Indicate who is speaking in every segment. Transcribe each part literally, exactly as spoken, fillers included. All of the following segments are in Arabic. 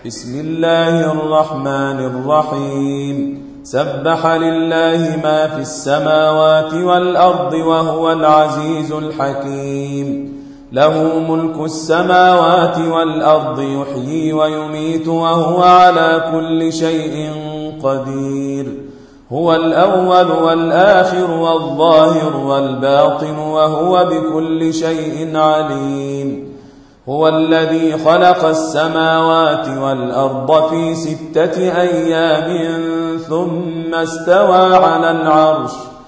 Speaker 1: بسم الله الرحمن الرحيم سبح لله ما في السماوات والأرض وهو العزيز الحكيم له ملك السماوات والأرض يحيي ويميت وهو على كل شيء قدير هو الأول والآخر والظاهر والباطن وهو بكل شيء عليم هو الذي خلق السماوات والأرض في ستة أيام ثم استوى على العرش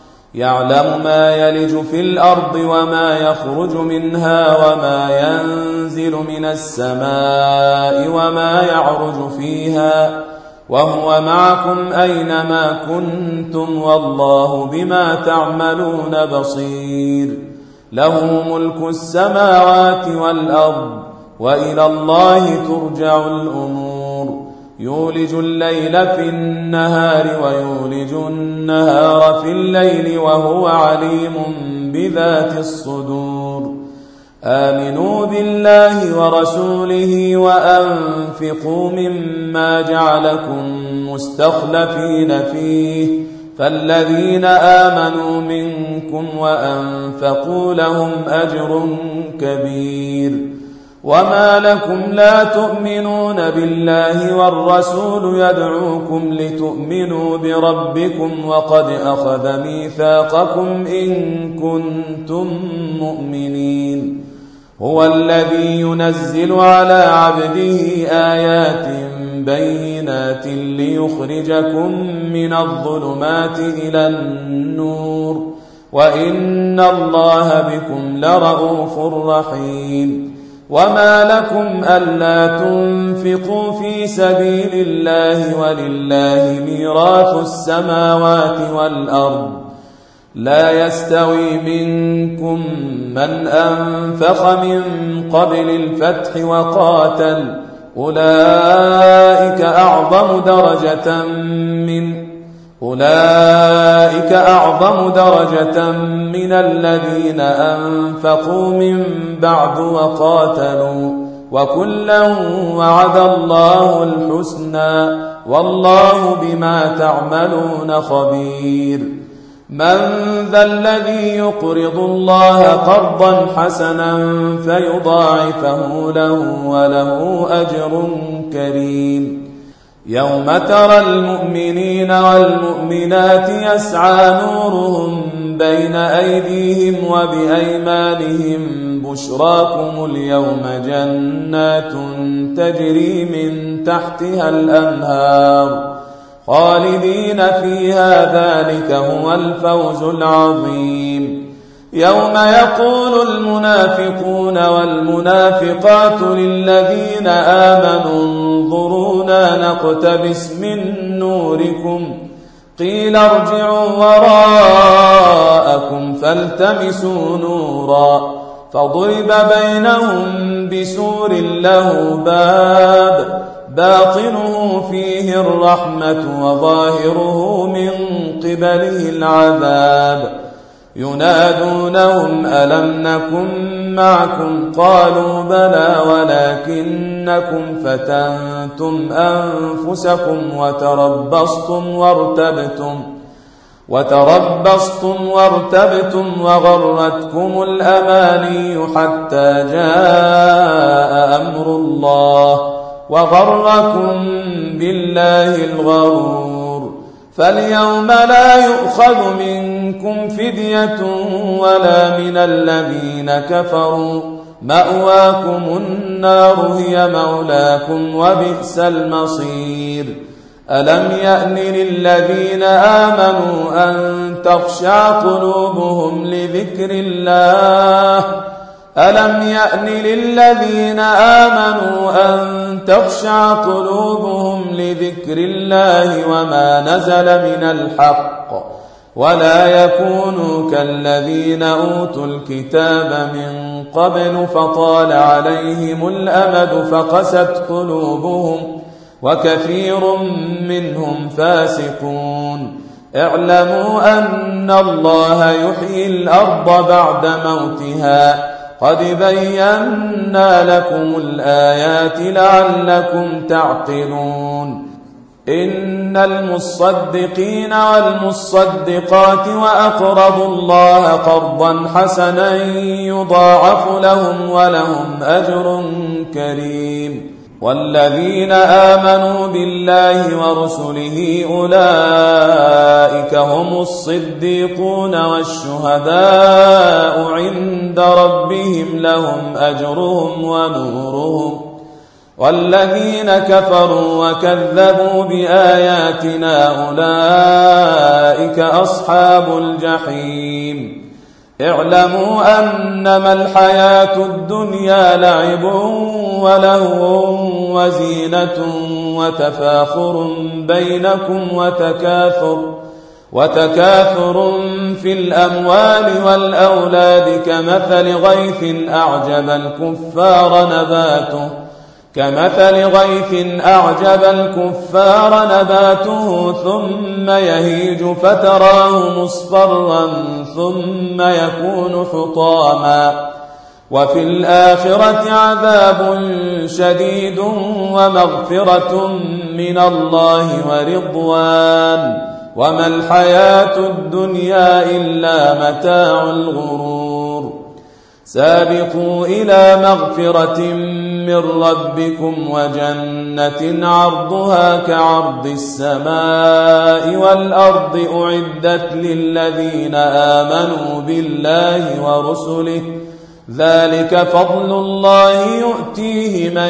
Speaker 1: يعلم ما يلج في الأرض وما يخرج منها وما ينزل من السماء وما يعرج فيها وهو معكم أينما كنتم والله بما تعملون بصير له ملك السماوات والأرض وإلى الله ترجع الأمور يولج الليل في النهار ويولج النهار في الليل وهو عليم بذات الصدور آمنوا بالله ورسوله وأنفقوا مما جعلكم مستخلفين فيه فالذين آمنوا منكم وأنفقوا لهم أجر كبير وما لكم لا تؤمنون بالله والرسول يدعوكم لتؤمنوا بربكم وقد أخذ ميثاقكم إن كنتم مؤمنين هو الذي ينزل على عبده آيات بينات ليخرجكم من الظلمات إلى النور وإن الله بكم لرءوف رحيم وما لكم ألا تنفقوا في سبيل الله ولله ميراث السماوات والأرض لا يستوي منكم من أنفق من قبل الفتح وقاتل أولئك أعظم درجة من أولئك أعظم درجة من الذين أنفقوا من بعد وقاتلوا وكلا وعد الله الحسنى والله بما تعملون خبير من ذا الذي يقرض الله قرضا حسنا فيضاعفه له وله أجر كريم يوم ترى المؤمنين والمؤمنات يسعى نورهم بين أيديهم وبأيمانهم بشراكم اليوم جنات تجري من تحتها الأنهار خالدين فيها ذلك هو الفوز العظيم يوم يقول المنافقون والمنافقات للذين آمنوا انظرونا نقتبس من نوركم قيل ارجعوا وراءكم فالتمسوا نورا فضرب بينهم بسور له باب باطنه فيه الرحمة وظاهره من قبله العذاب ينادونهم ألم نكن معكم قالوا بلى ولكنكم فتنتم أنفسكم وتربصتم وارتبتم وتربصتم وارتبتم وغرتكم الأماني حتى جاء أمر الله وغركم بالله الغرور فاليوم لا يؤخذ منكم فدية ولا من الذين كفروا مأواكم النار هي مولاكم وبئس المصير ألم يأن للذين آمنوا أن تخشع قلوبهم لذكر الله ألم يأن للذين آمنوا أن تخشع قلوبهم لذكر الله وما نزل من الحق ولا يكونوا كالذين أوتوا الكتاب من قبل فطال عليهم الأمد فقست قلوبهم وكثير منهم فاسقون اعلموا أن الله يحيي الأرض بعد موتها قد بينا لكم الآيات لعلكم تعقلون إن المصدقين والمصدقات وأقرضوا الله قرضا حسنا يضاعف لهم ولهم أجر كريم والذين آمنوا بالله ورسله أولئك هم الصديقون والشهداء عند ربهم لهم أجرهم ونورهم والذين كفروا وكذبوا بآياتنا أولئك أصحاب الجحيم اعلموا أنما الحياة الدنيا لعب ولهو وزينة وتفاخر بينكم وتكاثر وتكاثر في الأموال والأولاد كمثل غيث أعجب الكفار نباته كمثل غيث أعجب الكفار نباته ثم يهيج فتراه مصفرا ثم يكون حطاما وفي الآخرة عذاب شديد ومغفرة من الله ورضوان وما الحياة الدنيا إلا متاع الغرور سابقوا إلى مغفرة من ربكم وجنة عرضها كعرض السماء والأرض أعدت للذين آمنوا بالله ورسله ذلك فضل الله يؤتيه من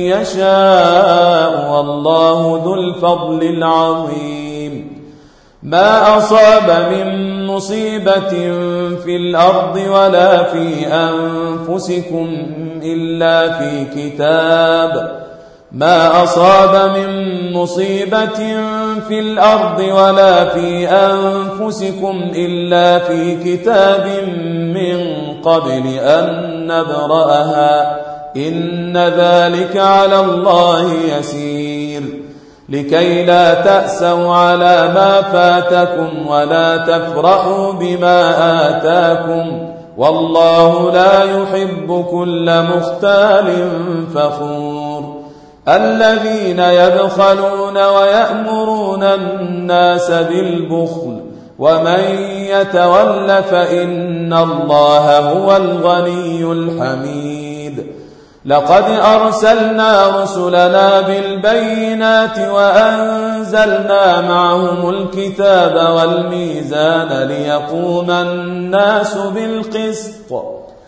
Speaker 1: يشاء والله ذو الفضل العظيم ما أصاب من مصيبة في الأرض ولا في أنفسكم إلا في كتاب ما أصاب من مصيبة في الأرض ولا في أنفسكم إلا في كتاب من قبل أن نبرأها إن ذلك على الله يسير لكي لا تأسوا على ما فاتكم ولا تفرحوا بما آتاكم والله لا يحب كل مختال فخور الذين يبخلون ويأمرون الناس بالبخل ومن يتول فإن الله هو الغني الحميد لقد أرسلنا رسلنا بالبينات وأنزلنا معهم الكتاب والميزان ليقوم الناس بالقسط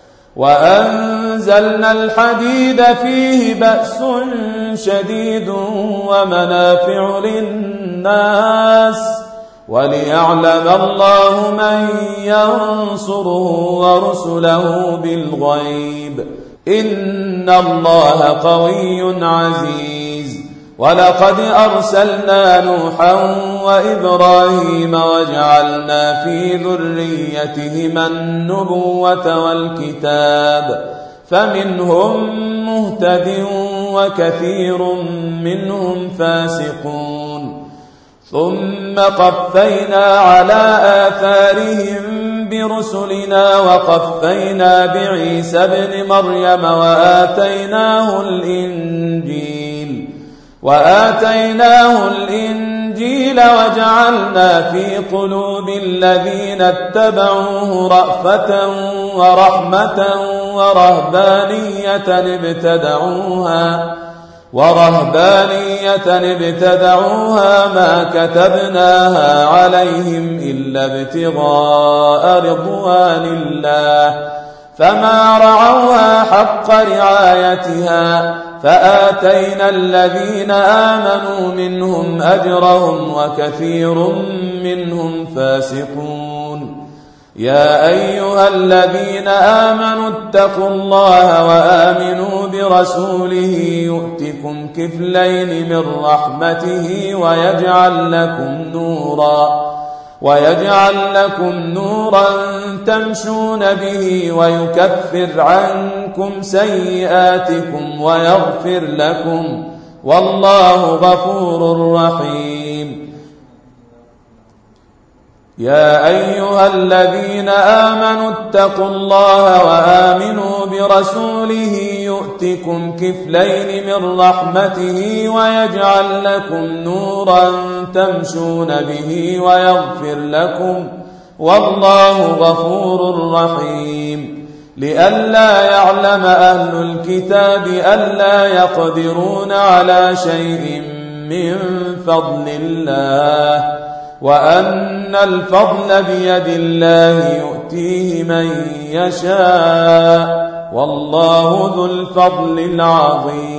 Speaker 1: وأنزلنا الحديد فيه بأس شديد ومنافع للناس وليعلم الله من ينصره ورسله بالغيب إن الله قوي عزيز ولقد أرسلنا نوحا وإبراهيم وجعلنا في ذريتهما النبوة والكتاب فمنهم مهتد وكثير منهم فاسقون ثم قفينا على آثارهم برسلنا وقفينا بعيسى ابن مريم وآتيناه الإنجيل وآتيناه الإنجيل وجعلنا في قلوب الذين اتبعوه رأفة ورحمة ورهبانية ابتدعوها ورهبانية ابتدعوها ما كتبناها عليهم إلا ابتغاء رضوان الله فما رعوها حق رعايتها فآتينا الذين آمنوا منهم أجرهم وكثير منهم فاسقون يا أيها الذين آمنوا اتقوا الله وآمنوا برسوله يؤتكم كفلين من رحمته ويجعل لكم نورا ويجعل لكم نورا تمشون به ويكفر عنكم سيئاتكم ويغفر لكم والله غفور رحيم يا أيها الذين آمنوا اتقوا الله وآمنوا برسوله يؤتكم كفلين من رحمته ويجعل لكم نورا تمشون به ويغفر لكم والله غفور رحيم. لئلا يعلم أهل الكتاب ألا يقدرون على شيء من فضل الله وأن الفضل بيد الله يؤتيه من يشاء والله ذو الفضل العظيم.